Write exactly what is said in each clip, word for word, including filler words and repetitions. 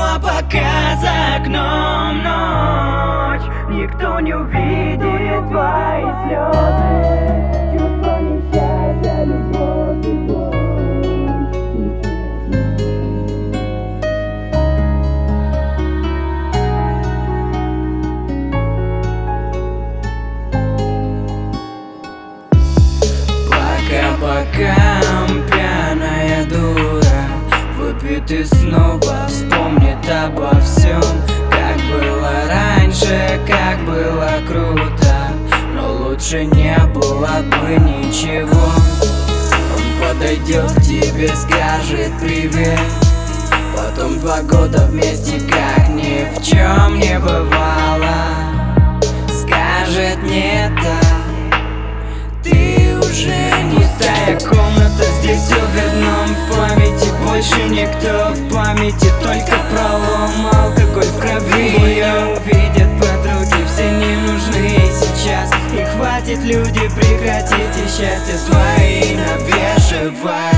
а пока за окном ночь, никто не увидит твои слезы. Чувство несчастья, любовь и боль. Пока, пьяная дура выпьет и снова вспомнит обо всем, как было раньше, как было круто, но лучше не было бы ничего. Он подойдет к тебе, скажет привет, потом два года вместе, как ни в чем не бывало. Скажет не так, ты уже не пустая комната, здесь оверном в памяти. Больше никто в памяти, только пролом, алкоголь в крови. Ее увидят подруги, все не нужны сейчас. И хватит, люди, прекратите счастье свои навешивать.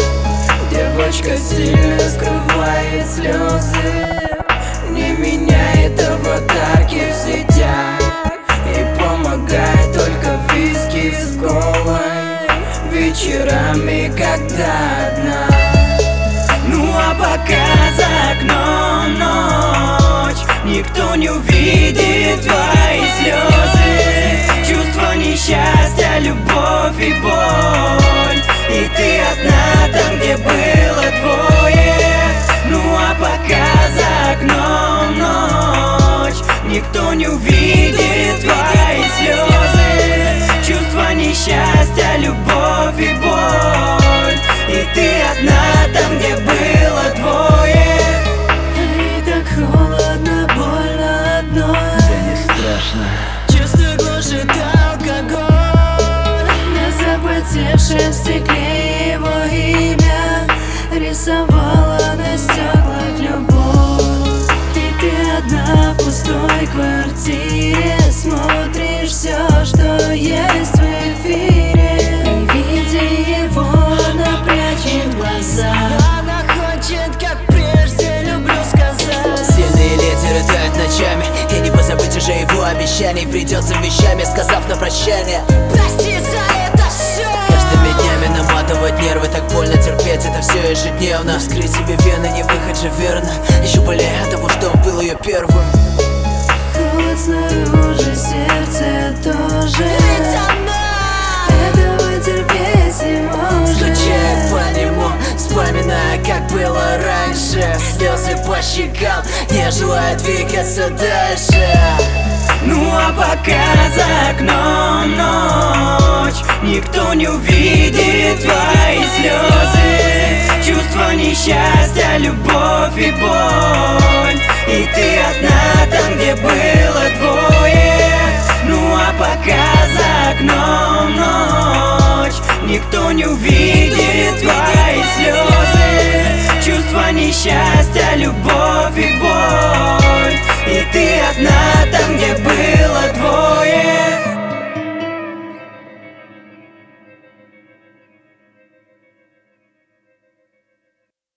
Девочка сильно скрывает слезы, не меняет аватарки в сетях и помогает только виски с колой вечерами, когда одна. Ну а пока за окном ночь, никто не увидит твои слезы. Чувство несчастья, любовь и боль, и ты одна там, где было двое. Ну а пока за окном ночь, никто не увидит твои слезы. Чувство несчастья, любовь и боль, и ты одна там, где было двое. И так холодно, больно одной. Да не страшно. Чувство глушит алкоголь. На запотевшем стекле его имя рисовала на стеклах любовь. И ты одна в пустой квартире смотришь все, что есть в эфире. При виде его она прячет глаза. Она хочет, как прежде, люблю сказать. Сильные ветер тают ночами, и не позабыть уже его обещаний. Придется вещами, сказав на прощание: прости за это все. Каждыми днями наматывать нервы, так больно терпеть это все ежедневно. Вскрыть себе вены, не выход же верно. Еще более от того, что он был ее первым. Холод снаружи, сердце тоже. Ведь она этого терпеть не может. скучает по нему, вспоминая, как было раньше. Слезы по щекам, не желая двигаться дальше. Ну а пока за окном ночь, никто не увидит твои слезы. Чувство несчастья, любовь и боль, и ты одна там, где было двое. Ну а пока за окном ночь, никто не увидит твои слезы. Чувство несчастья, любовь и боль, и ты одна